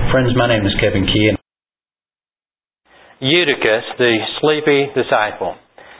Friends, my name is Kevin Key. Eutychus, the sleepy disciple.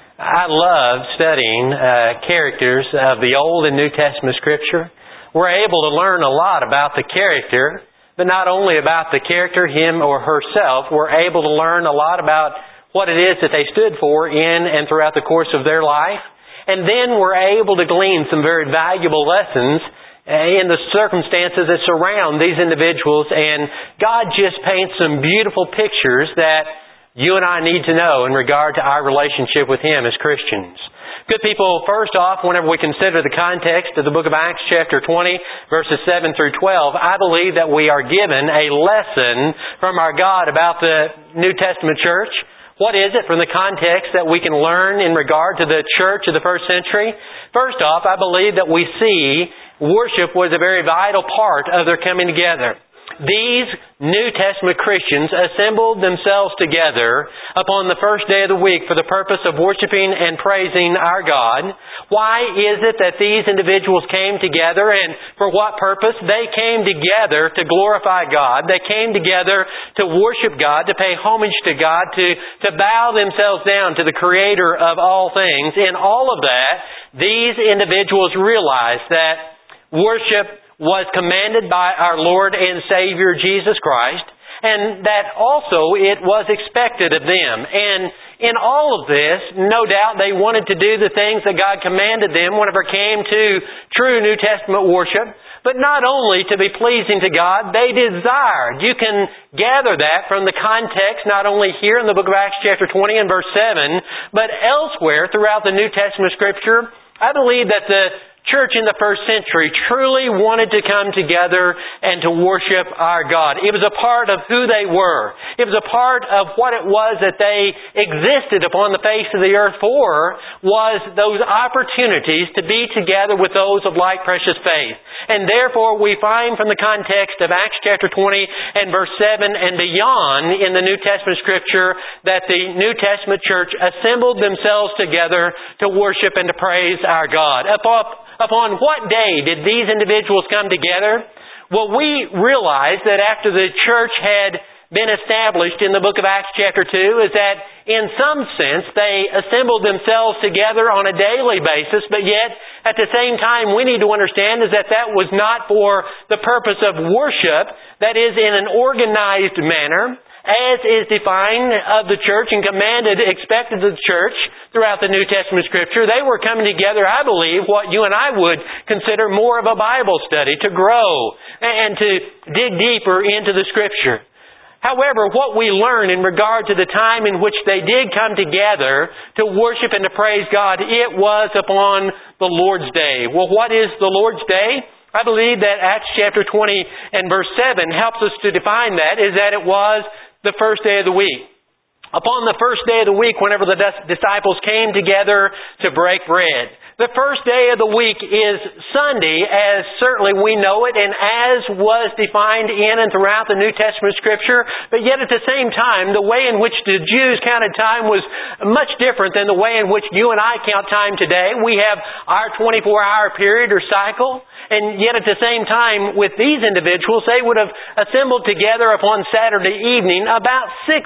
I love studying characters of the Old and New Testament Scripture. We're able to learn a lot about the character, but not only about the character, him or herself, we're able to learn a lot about what it is that they stood for in and throughout the course of their life. And then we're able to glean some very valuable lessons in the circumstances that surround these individuals, and God just paints some beautiful pictures that you and I need to know in regard to our relationship with Him as Christians. Good people, first off, whenever we consider the context of the book of Acts chapter 20, verses 7 through 12, I believe that we are given a lesson from our God about the New Testament church. What is it from the context that we can learn in regard to the church of the first century? First off, I believe that we see worship was a very vital part of their coming together. These New Testament Christians assembled themselves together upon the first day of the week for the purpose of worshiping and praising our God. Why is it that these individuals came together, and for what purpose? They came together to glorify God. They came together to worship God, to pay homage to God, to bow themselves down to the Creator of all things. In all of that, these individuals realized that worship was commanded by our Lord and Savior Jesus Christ, and that also it was expected of them. And in all of this, no doubt they wanted to do the things that God commanded them whenever it came to true New Testament worship. But not only to be pleasing to God, they desired. You can gather that from the context, not only here in the book of Acts chapter 20 and verse 7, but elsewhere throughout the New Testament Scripture. I believe that the church in the first century truly wanted to come together and to worship our God. It was a part of who they were. It was a part of what it was that they existed upon the face of the earth for, was those opportunities to be together with those of like precious faith. And therefore we find from the context of Acts chapter 20 and verse 7 and beyond in the New Testament Scripture that the New Testament church assembled themselves together to worship and to praise our God. Upon what day did these individuals come together? Well, we realize that after the church had been established in the book of Acts chapter 2 is that in some sense they assembled themselves together on a daily basis, but yet at the same time we need to understand is that that was not for the purpose of worship, that is in an organized manner, as is defined of the church and commanded, expected of the church throughout the New Testament Scripture. They were coming together, I believe, what you and I would consider more of a Bible study, to grow and to dig deeper into the Scripture. However, what we learn in regard to the time in which they did come together to worship and to praise God, it was upon the Lord's Day. Well, what is the Lord's Day? I believe that Acts chapter 20 and verse 7 helps us to define that, is that it was the first day of the week. Upon the first day of the week, whenever the disciples came together to break bread. The first day of the week is Sunday, as certainly we know it, and as was defined in and throughout the New Testament Scripture. But yet at the same time, the way in which the Jews counted time was much different than the way in which you and I count time today. We have our 24-hour period or cycle. And yet at the same time, with these individuals, they would have assembled together upon Saturday evening about 6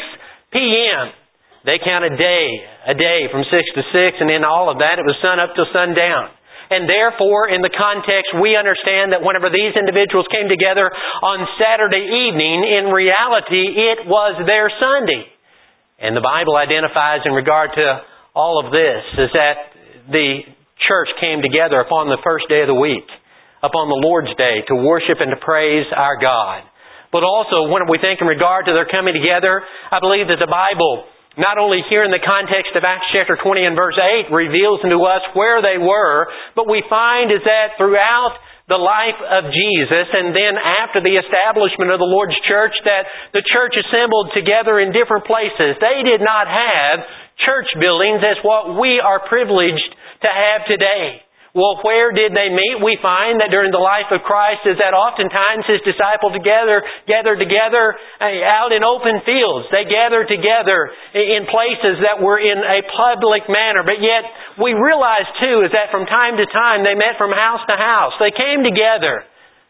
p.m. They counted a day from 6 to 6, and in all of that, it was sun up till sundown. And therefore, in the context, we understand that whenever these individuals came together on Saturday evening, in reality, it was their Sunday. And the Bible identifies in regard to all of this is that the church came together upon the first day of the week, upon the Lord's Day, to worship and to praise our God. But also, when we think in regard to their coming together, I believe that the Bible, not only here in the context of Acts chapter 20 and verse 8, reveals unto us where they were, but we find is that throughout the life of Jesus, and then after the establishment of the Lord's church, that the church assembled together in different places. They did not have church buildings as what we are privileged to have today. Well, where did they meet? We find that during the life of Christ is that oftentimes His disciples gathered together out in open fields. They gathered together in places that were in a public manner. But yet we realize too is that from time to time they met from house to house. They came together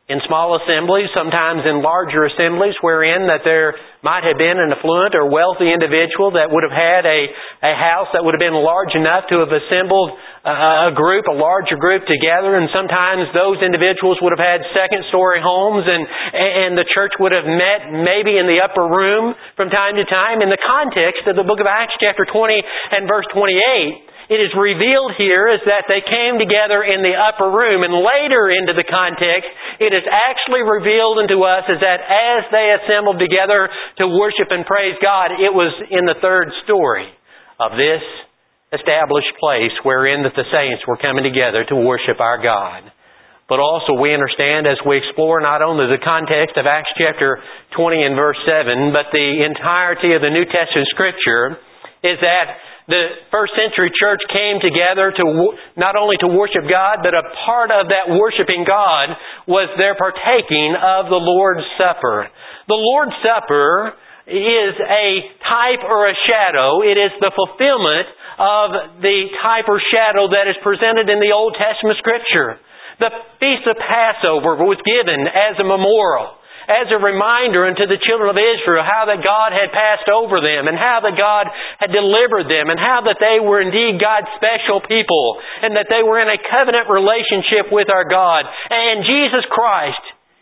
in small assemblies, sometimes in larger assemblies, wherein that there might have been an affluent or wealthy individual that would have had a house that would have been large enough to have assembled a larger group together, and sometimes those individuals would have had second-story homes, and the church would have met maybe in the upper room from time to time. In the context of the book of Acts chapter 20 and verse 28, it is revealed here is that they came together in the upper room, and later into the context, it is actually revealed unto us is that as they assembled together to worship and praise God, it was in the third story of this established place wherein that the saints were coming together to worship our God. But also we understand as we explore not only the context of Acts chapter 20 and verse 7, but the entirety of the New Testament Scripture is that the first century church came together to not only to worship God, but a part of that worshiping God was their partaking of the Lord's Supper. The Lord's Supper is a type or a shadow. It is the fulfillment of the type or shadow that is presented in the Old Testament Scripture. The Feast of Passover was given as a memorial, as a reminder unto the children of Israel how that God had passed over them and how that God had delivered them and how that they were indeed God's special people and that they were in a covenant relationship with our God. And Jesus Christ,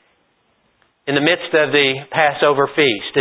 in the midst of the Passover feast,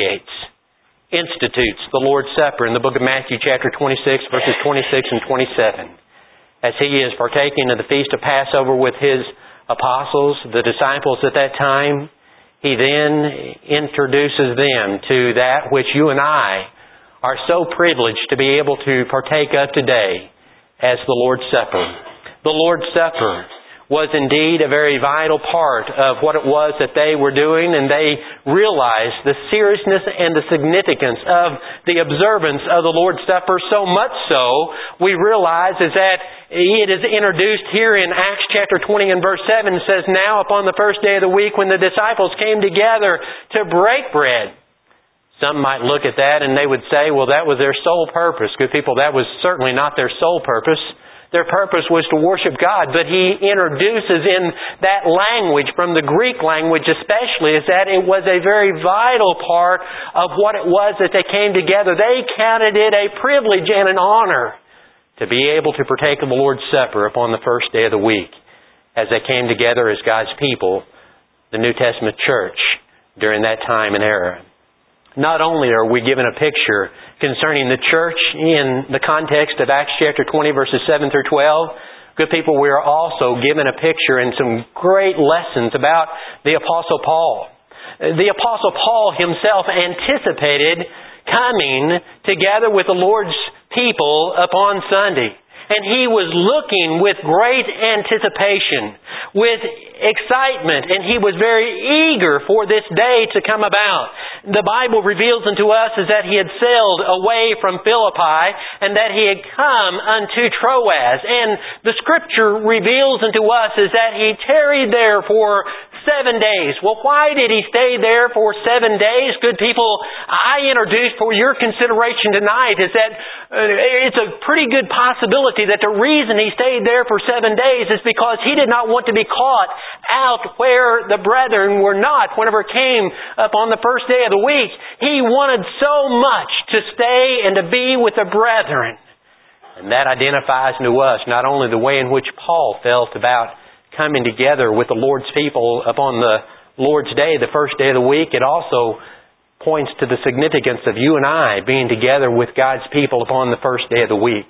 institutes the Lord's Supper in the book of Matthew chapter 26 verses 26 and 27. As He is partaking of the Feast of Passover with His apostles, the disciples at that time, He then introduces them to that which you and I are so privileged to be able to partake of today as the Lord's Supper. The Lord's Supper was indeed a very vital part of what it was that they were doing, and they realized the seriousness and the significance of the observance of the Lord's Supper, so much so we realize is that it is introduced here in Acts chapter 20 and verse 7. It says, "Now upon the first day of the week when the disciples came together to break bread." Some might look at that and they would say, well, that was their sole purpose. Good people, that was certainly not their sole purpose. Their purpose was to worship God, but He introduces in that language, from the Greek language especially, is that it was a very vital part of what it was that they came together. They counted it a privilege and an honor to be able to partake of the Lord's Supper upon the first day of the week as they came together as God's people, the New Testament church, during that time and era. Not only are we given a picture concerning the church in the context of Acts chapter 20 verses 7 through 12, good people, we are also given a picture and some great lessons about the Apostle Paul. The Apostle Paul himself anticipated coming together with the Lord's people upon Sunday. And he was looking with great anticipation, with excitement, and he was very eager for this day to come about. The Bible reveals unto us is that he had sailed away from Philippi and that he had come unto Troas. And the Scripture reveals unto us is that he tarried there for 7 days. Well, why did he stay there for 7 days? Good people, I introduced for your consideration tonight is that it's a pretty good possibility that the reason he stayed there for 7 days is because he did not want to be caught out where the brethren were not whenever it came upon the first day of the week. He wanted so much to stay and to be with the brethren. And that identifies to us not only the way in which Paul felt about coming together with the Lord's people upon the Lord's Day, the first day of the week, it also points to the significance of you and I being together with God's people upon the first day of the week.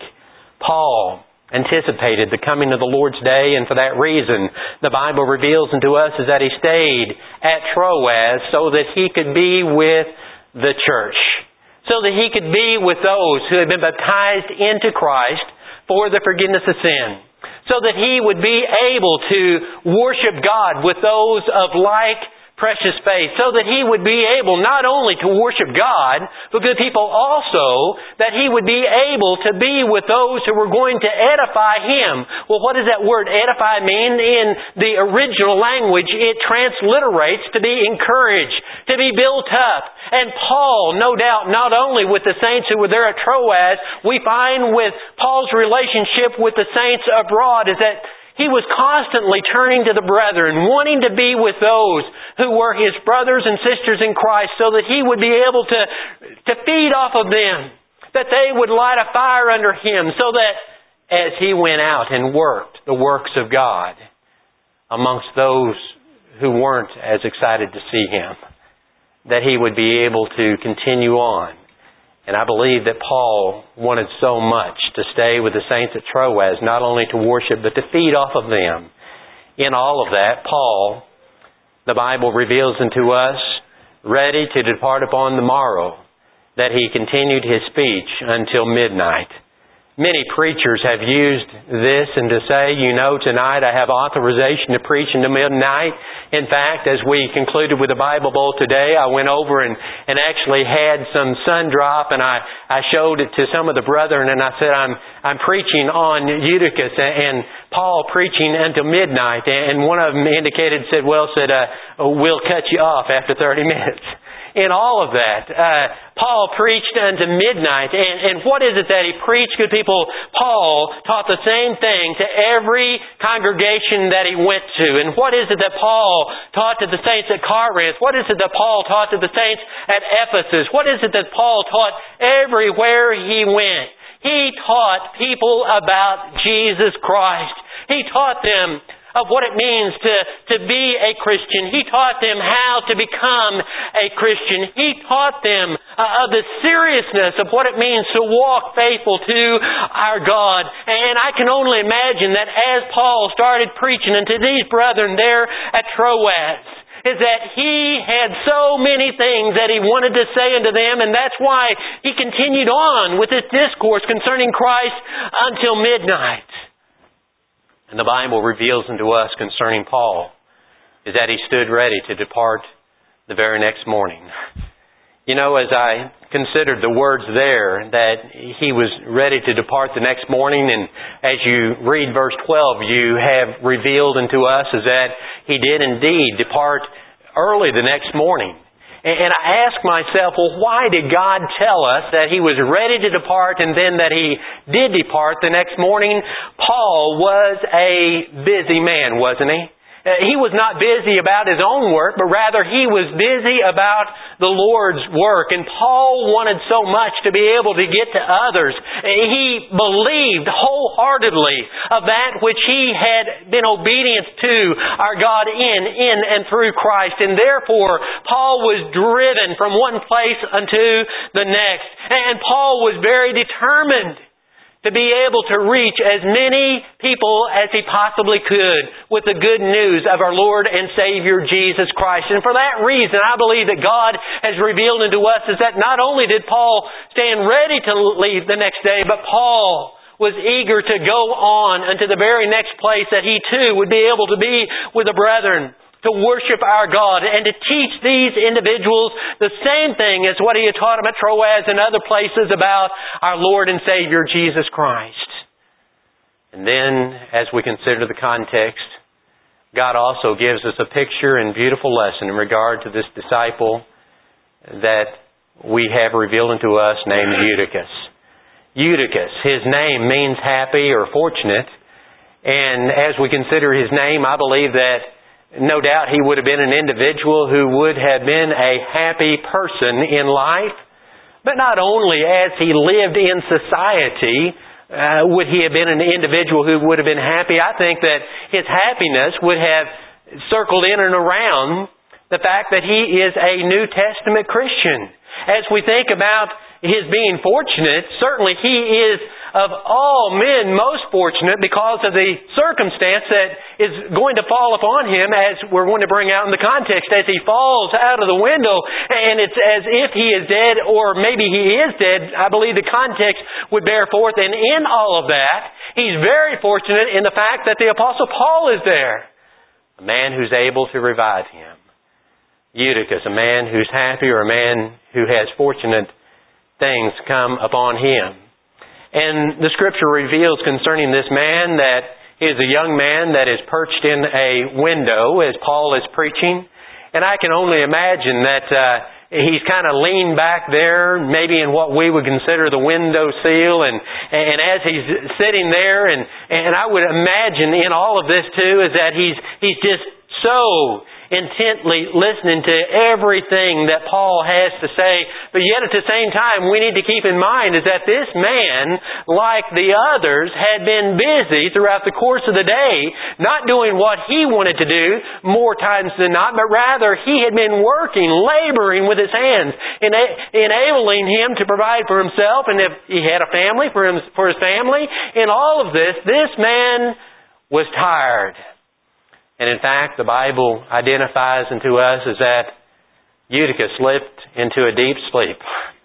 Paul anticipated the coming of the Lord's Day, and for that reason, the Bible reveals unto us is that he stayed at Troas so that he could be with the church, so that he could be with those who had been baptized into Christ for the forgiveness of sin, so that he would be able to worship God with those of like precious faith, so that he would be able not only to worship God, but good people also, that he would be able to be with those who were going to edify him. Well, what does that word edify mean? In the original language, it transliterates to be encouraged, to be built up. And Paul, no doubt, not only with the saints who were there at Troas, we find with Paul's relationship with the saints abroad is that he was constantly turning to the brethren, wanting to be with those who were his brothers and sisters in Christ so that he would be able to feed off of them, that they would light a fire under him so that as he went out and worked the works of God amongst those who weren't as excited to see him, that he would be able to continue on. And I believe that Paul wanted so much to stay with the saints at Troas, not only to worship, but to feed off of them. In all of that, Paul, the Bible reveals unto us, ready to depart upon the morrow, that he continued his speech until midnight. Many preachers have used this and to say, tonight I have authorization to preach until midnight. In fact, as we concluded with the Bible Bowl today, I went over and actually had some sun drop, and I showed it to some of the brethren, and I said, I'm preaching on Eutychus and Paul preaching until midnight. And one of them said, we'll cut you off after 30 minutes. In all of that, Paul preached unto midnight. And what is it that he preached, good people? Paul taught the same thing to every congregation that he went to. And what is it that Paul taught to the saints at Corinth? What is it that Paul taught to the saints at Ephesus? What is it that Paul taught everywhere he went? He taught people about Jesus Christ. He taught them of what it means to be a Christian. He taught them how to become a Christian. He taught them of the seriousness of what it means to walk faithful to our God. And I can only imagine that as Paul started preaching unto these brethren there at Troas, is that he had so many things that he wanted to say unto them, and that's why he continued on with this discourse concerning Christ until midnight. And the Bible reveals unto us concerning Paul is that he stood ready to depart the very next morning. As I considered the words there, that he was ready to depart the next morning, and as you read verse 12, you have revealed unto us is that he did indeed depart early the next morning. And I ask myself, why did God tell us that he was ready to depart and then that he did depart the next morning? Paul was a busy man, wasn't he? He was not busy about his own work, but rather he was busy about the Lord's work. And Paul wanted so much to be able to get to others. He believed wholeheartedly of that which he had been obedient to our God in and through Christ. And therefore, Paul was driven from one place unto the next. And Paul was very determined to be able to reach as many people as he possibly could with the good news of our Lord and Savior Jesus Christ. And for that reason, I believe that God has revealed unto us is that not only did Paul stand ready to leave the next day, but Paul was eager to go on unto the very next place that he too would be able to be with the brethren, to worship our God and to teach these individuals the same thing as what he had taught them at Troas and other places about our Lord and Savior Jesus Christ. And then, as we consider the context, God also gives us a picture and beautiful lesson in regard to this disciple that we have revealed unto us named Eutychus. Eutychus, his name means happy or fortunate, and as we consider his name, I believe that no doubt he would have been an individual who would have been a happy person in life. But not only as he lived in society would he have been an individual who would have been happy. I think that his happiness would have circled in and around the fact that he is a New Testament Christian. As we think about his being fortunate, certainly he is of all men most fortunate because of the circumstance that is going to fall upon him, as we're going to bring out in the context, as he falls out of the window and it's as if he is dead, or maybe he is dead. I believe the context would bear forth, and in all of that, he's very fortunate in the fact that the Apostle Paul is there, a man who's able to revive him. Eutychus, a man who's happy, or a man who has fortunate things come upon him. And the Scripture reveals concerning this man that he is a young man that is perched in a window as Paul is preaching. And I can only imagine that He's kind of leaned back there, maybe in what we would consider the window sill, and as he's sitting there, and I would imagine in all of this too, is that he's just so intently listening to everything that Paul has to say. But yet at the same time, we need to keep in mind is that this man, like the others, had been busy throughout the course of the day, not doing what he wanted to do more times than not, but rather he had been working, laboring with his hands, enabling him to provide for himself, and if he had a family, for his family. In all of this man was tired. And in fact, the Bible identifies unto us as that Eutychus slipped into a deep sleep.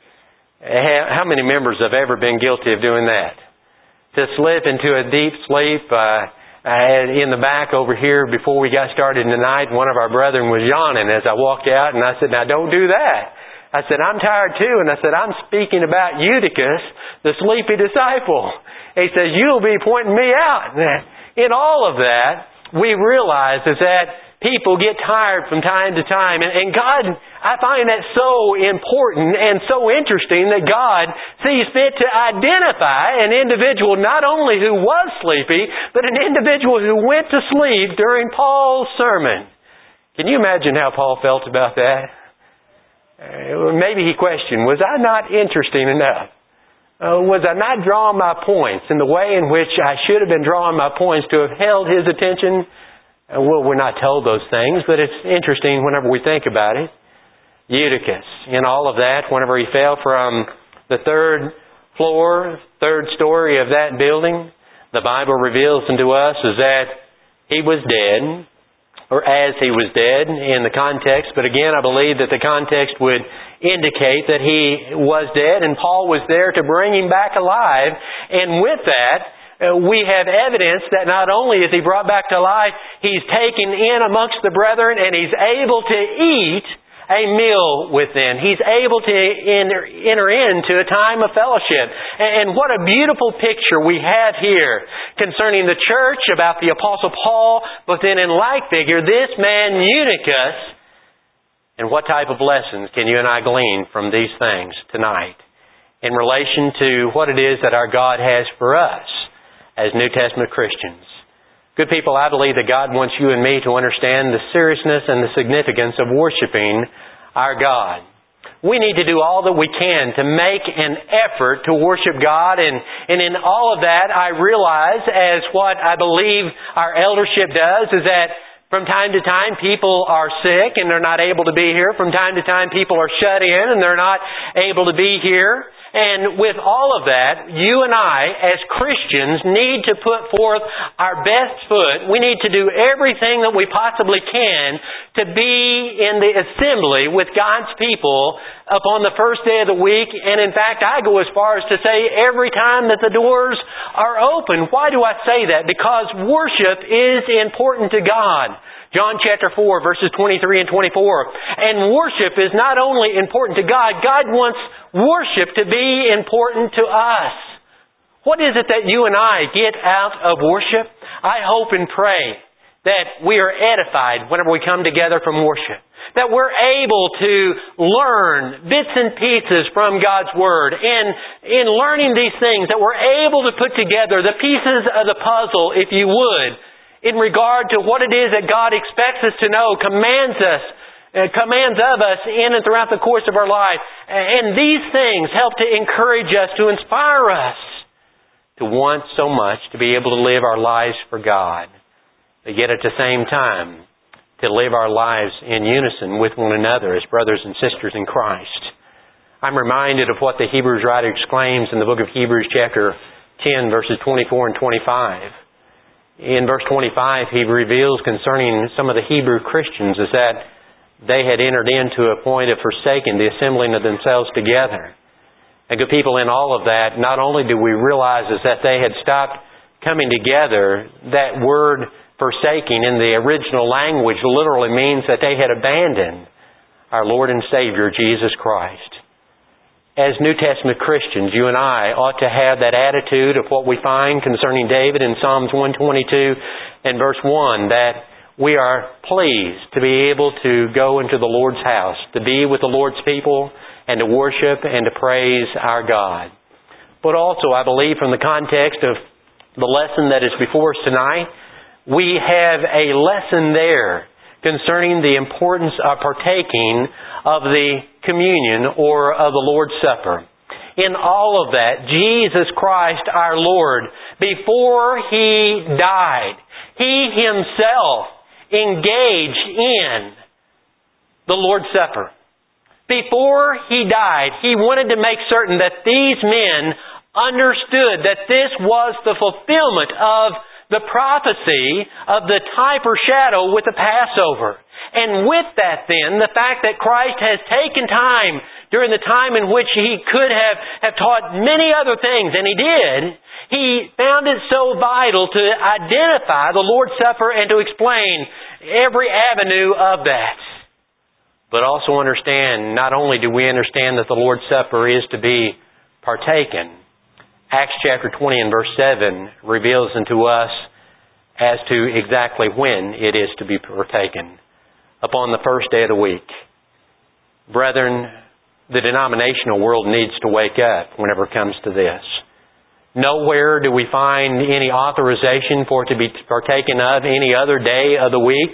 How many members have ever been guilty of doing that? To slip into a deep sleep. In the back over here, before we got started tonight, one of our brethren was yawning as I walked out, and I said, "Now don't do that." I said, "I'm tired too." And I said, "I'm speaking about Eutychus, the sleepy disciple." He says, "You'll be pointing me out." In all of that, we realize is that people get tired from time to time. And God, I find that so important and so interesting that God sees fit to identify an individual not only who was sleepy, but an individual who went to sleep during Paul's sermon. Can you imagine how Paul felt about that? Maybe he questioned, was I not interesting enough? Was I not drawing my points in the way in which I should have been drawing my points to have held his attention? Well, we're not told those things, but it's interesting whenever we think about it. Eutychus, in all of that, whenever he fell from the third story of that building, the Bible reveals unto us is that he was dead, or as he was dead in the context. But again, I believe that the context would indicate that he was dead, and Paul was there to bring him back alive. And with that, we have evidence that not only is he brought back to life, he's taken in amongst the brethren, and he's able to eat a meal with them. He's able to enter into a time of fellowship. And what a beautiful picture we have here concerning the church, about the Apostle Paul, but then in like figure, this man Eutychus. And what type of lessons can you and I glean from these things tonight in relation to what it is that our God has for us as New Testament Christians? Good people, I believe that God wants you and me to understand the seriousness and the significance of worshiping our God. We need to do all that we can to make an effort to worship God. And in all of that, I realize, as what I believe our eldership does, is that from time to time, people are sick and they're not able to be here. From time to time, people are shut in and they're not able to be here. And with all of that, you and I, as Christians, need to put forth our best foot. We need to do everything that we possibly can to be in the assembly with God's people upon the first day of the week. And in fact, I go as far as to say every time that the doors are open. Why do I say that? Because worship is important to God. John chapter 4, verses 23 and 24. And worship is not only important to God, God wants worship to be important to us. What is it that you and I get out of worship? I hope and pray that we are edified whenever we come together from worship. That we're able to learn bits and pieces from God's Word. And in learning these things, that we're able to put together the pieces of the puzzle, if you would, in regard to what it is that God expects us to know, commands of us in and throughout the course of our life. And these things help to encourage us, to inspire us to want so much to be able to live our lives for God, but yet at the same time to live our lives in unison with one another as brothers and sisters in Christ. I'm reminded of what the Hebrews writer exclaims in the book of Hebrews chapter 10, verses 24 and 25. In verse 25, he reveals concerning some of the Hebrew Christians is that they had entered into a point of forsaking the assembling of themselves together. And good people, in all of that, not only do we realize is that they had stopped coming together, that word forsaking in the original language literally means that they had abandoned our Lord and Savior, Jesus Christ. As New Testament Christians, you and I ought to have that attitude of what we find concerning David in Psalms 122 and verse 1, that we are pleased to be able to go into the Lord's house, to be with the Lord's people, and to worship and to praise our God. But also, I believe from the context of the lesson that is before us tonight, we have a lesson there concerning the importance of partaking of the communion or of the Lord's Supper. In all of that, Jesus Christ our Lord, before He died, He Himself engaged in the Lord's Supper. Before He died, He wanted to make certain that these men understood that this was the fulfillment of the prophecy of the type or shadow with the Passover. And with that then, the fact that Christ has taken time during the time in which He could have taught many other things, and He did, He found it so vital to identify the Lord's Supper and to explain every avenue of that. But also understand, not only do we understand that the Lord's Supper is to be partaken, Acts chapter 20 and verse 7 reveals unto us as to exactly when it is to be partaken. Upon the first day of the week. Brethren, the denominational world needs to wake up whenever it comes to this. Nowhere do we find any authorization for it to be partaken of any other day of the week,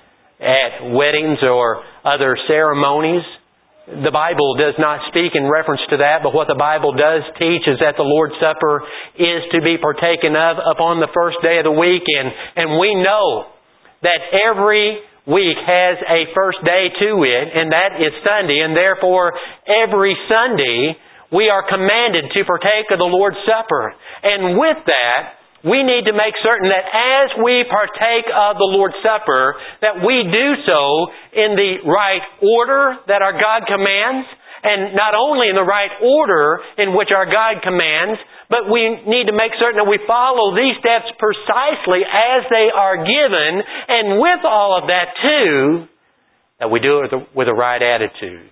at weddings or other ceremonies. The Bible does not speak in reference to that, but what the Bible does teach is that the Lord's Supper is to be partaken of upon the first day of the week. And we know that every week has a first day to it, and that is Sunday. And therefore, every Sunday, we are commanded to partake of the Lord's Supper. And with that, we need to make certain that as we partake of the Lord's Supper, that we do so in the right order that our God commands, and not only in the right order in which our God commands, but we need to make certain that we follow these steps precisely as they are given, and with all of that too, that we do it with the right attitude.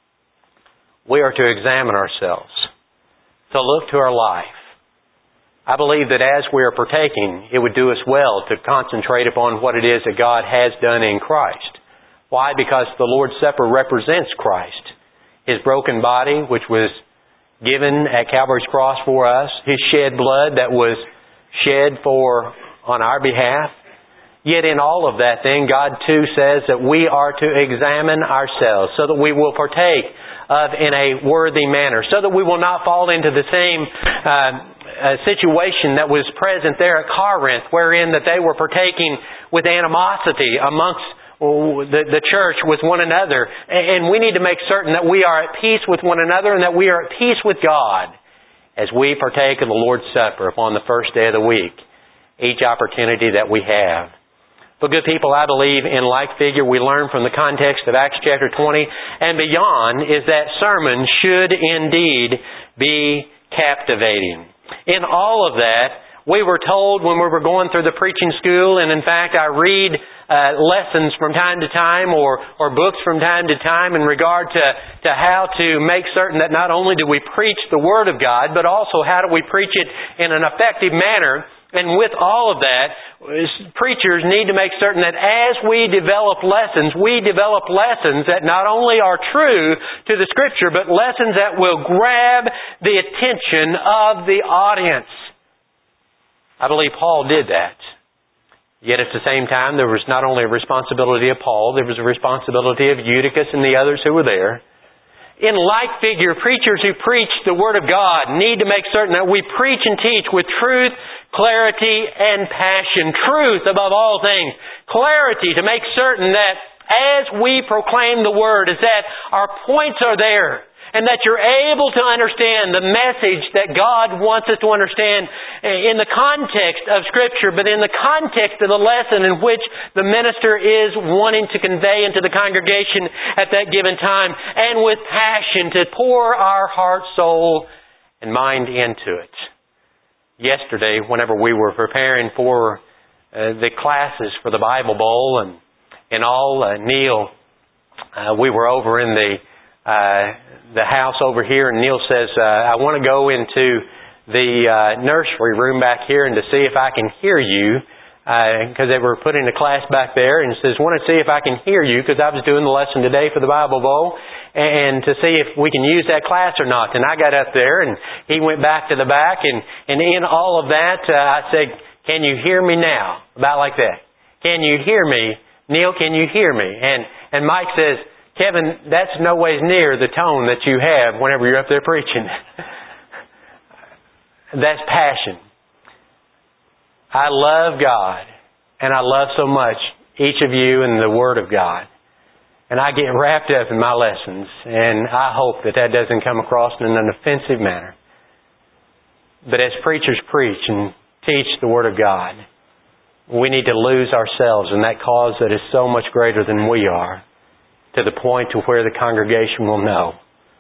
We are to examine ourselves, to look to our life. I believe that as we are partaking, it would do us well to concentrate upon what it is that God has done in Christ. Why? Because the Lord's Supper represents Christ. His broken body, which was given at Calvary's cross for us. His shed blood that was shed on our behalf. Yet in all of that then, God too says that we are to examine ourselves so that we will partake of in a worthy manner. So that we will not fall into the same situation that was present there at Corinth, wherein that they were partaking with animosity amongst the church with one another. And we need to make certain that we are at peace with one another and that we are at peace with God as we partake of the Lord's Supper upon the first day of the week, each opportunity that we have. But good people, I believe in like figure we learn from the context of Acts chapter 20 and beyond is that sermons should indeed be captivating. In all of that, we were told when we were going through the preaching school, and in fact I read lessons from time to time or books from time to time in regard to how to make certain that not only do we preach the Word of God, but also how do we preach it in an effective manner. And with all of that, preachers need to make certain that as we develop lessons that not only are true to the Scripture, but lessons that will grab the attention of the audience. I believe Paul did that. Yet at the same time, there was not only a responsibility of Paul, there was a responsibility of Eutychus and the others who were there. In like figure, preachers who preach the Word of God need to make certain that we preach and teach with truth, clarity, and passion. Truth above all things. Clarity to make certain that as we proclaim the Word is that our points are there and that you're able to understand the message that God wants us to understand in the context of Scripture, but in the context of the lesson in which the minister is wanting to convey into the congregation at that given time, and with passion to pour our heart, soul, and mind into it. Yesterday, whenever we were preparing for the classes for the Bible Bowl and all, Neil, we were over in the house over here, and Neil says, I want to go into the nursery room back here and to see if I can hear you because they were putting the class back there, and says, want to see if I can hear you, because I was doing the lesson today for the Bible Bowl, and to see if we can use that class or not. And I got up there, and he went back to the back, and in all of that, I said, can you hear me now? About like that. Can you hear me? Neil, can you hear me? And Mike says, Kevin, that's no ways near the tone that you have whenever you're up there preaching. That's passion. I love God, and I love so much each of you and the Word of God. And I get wrapped up in my lessons, and I hope that doesn't come across in an offensive manner. But as preachers preach and teach the Word of God, we need to lose ourselves in that cause that is so much greater than we are, to the point to where the congregation will know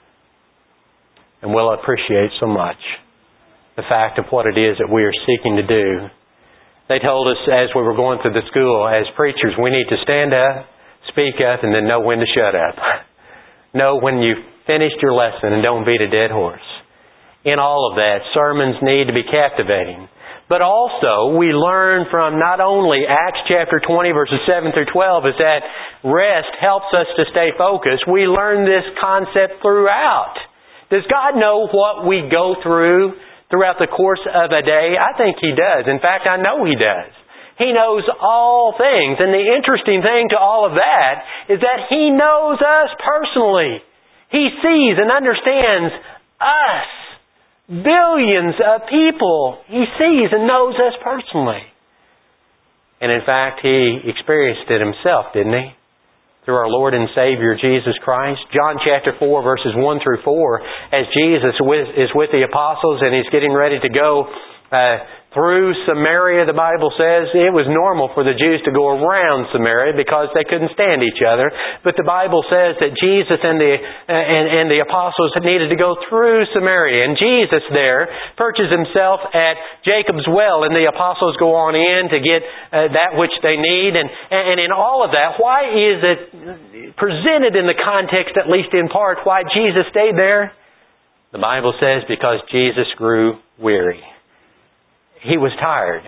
and will appreciate so much the fact of what it is that we are seeking to do. They told us as we were going through the school, as preachers, we need to stand up, speak up, and then know when to shut up. Know when you've finished your lesson and don't beat a dead horse. In all of that, sermons need to be captivating. But also, we learn from not only Acts chapter 20, verses 7 through 12, is that rest helps us to stay focused. We learn this concept throughout. Does God know what we go throughout the course of a day? I think He does. In fact, I know He does. He knows all things. And the interesting thing to all of that is that He knows us personally. He sees and understands us. Billions of people He sees and knows us personally. And in fact, He experienced it Himself, didn't He? Through our Lord and Savior, Jesus Christ. John chapter 4, verses 1 through 4, as Jesus is with the apostles and He's getting ready to go through Samaria, the Bible says it was normal for the Jews to go around Samaria because they couldn't stand each other. But the Bible says that Jesus and the apostles needed to go through Samaria. And Jesus there perches Himself at Jacob's well, and the apostles go on in to get that which they need. And in all of that, why is it presented in the context, at least in part, why Jesus stayed there? The Bible says because Jesus grew weary. He was tired.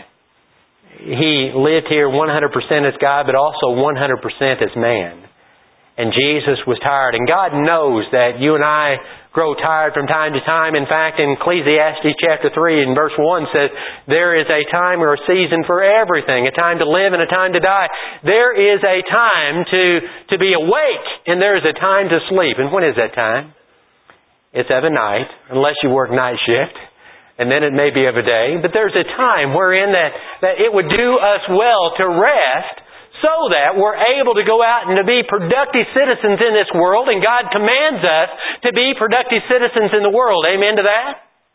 He lived here 100% as God, but also 100% as man. And Jesus was tired. And God knows that you and I grow tired from time to time. In fact, in Ecclesiastes chapter 3 and verse 1 says, there is a time or a season for everything, a time to live and a time to die. There is a time to be awake, and there is a time to sleep. And when is that time? It's of a night, unless you work night shift. And then it may be of a day. But there's a time wherein that it would do us well to rest so that we're able to go out and to be productive citizens in this world. And God commands us to be productive citizens in the world. Amen to that?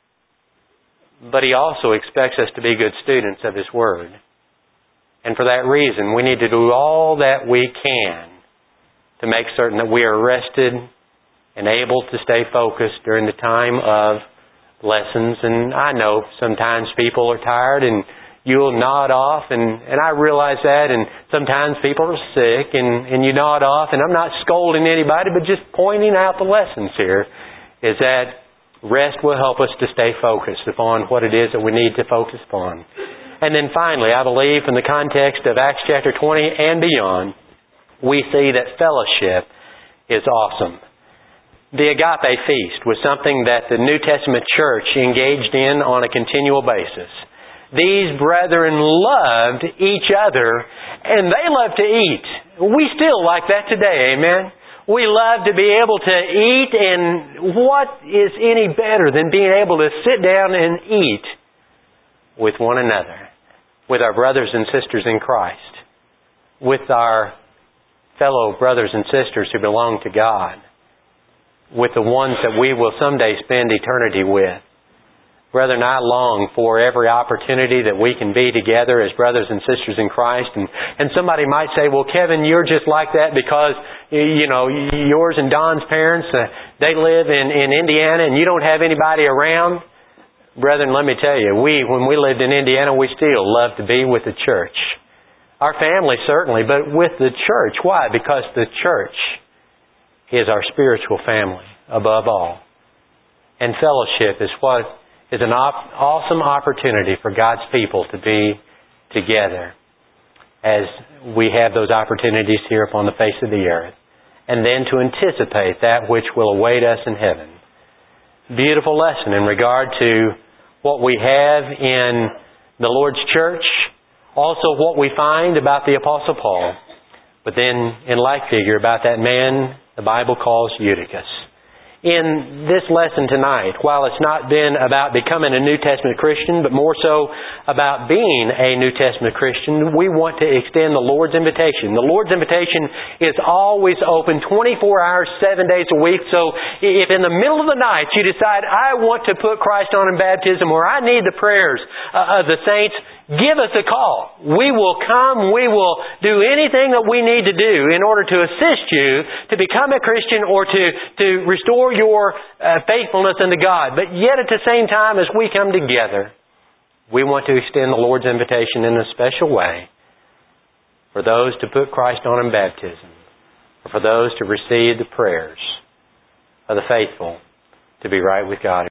But He also expects us to be good students of His Word. And for that reason, we need to do all that we can to make certain that we are rested and able to stay focused during the time of lessons. And I know sometimes people are tired and you'll nod off, and I realize that, and sometimes people are sick and you nod off, and I'm not scolding anybody, but just pointing out the lessons here is that rest will help us to stay focused upon what it is that we need to focus upon. And then finally, I believe in the context of Acts chapter 20 and beyond, we see that fellowship is awesome. The Agape Feast was something that the New Testament church engaged in on a continual basis. These brethren loved each other, and they loved to eat. We still like that today, amen? We love to be able to eat, and what is any better than being able to sit down and eat with one another, with our brothers and sisters in Christ, with our fellow brothers and sisters who belong to God, with the ones that we will someday spend eternity with. Brethren, I long for every opportunity that we can be together as brothers and sisters in Christ. And somebody might say, well, Kevin, you're just like that because, yours and Don's parents, they live in Indiana and you don't have anybody around. Brethren, let me tell you, when we lived in Indiana, we still loved to be with the church. Our family certainly, but with the church. Why? Because the church is our spiritual family above all. And fellowship is what is an awesome opportunity for God's people to be together. as we have those opportunities here upon the face of the earth, and then to anticipate that which will await us in heaven. Beautiful lesson in regard to what we have in the Lord's church, also what we find about the Apostle Paul, but then in like figure about that man the Bible calls Eutychus. In this lesson tonight, while it's not been about becoming a New Testament Christian, but more so about being a New Testament Christian, we want to extend the Lord's invitation. The Lord's invitation is always open 24 hours, 7 days a week. So if in the middle of the night you decide, I want to put Christ on in baptism, or I need the prayers of the saints, give us a call. We will come. We will do anything that we need to do in order to assist you to become a Christian or to restore your faithfulness unto God. But yet at the same time, as we come together, we want to extend the Lord's invitation in a special way for those to put Christ on in baptism, or for those to receive the prayers of the faithful to be right with God.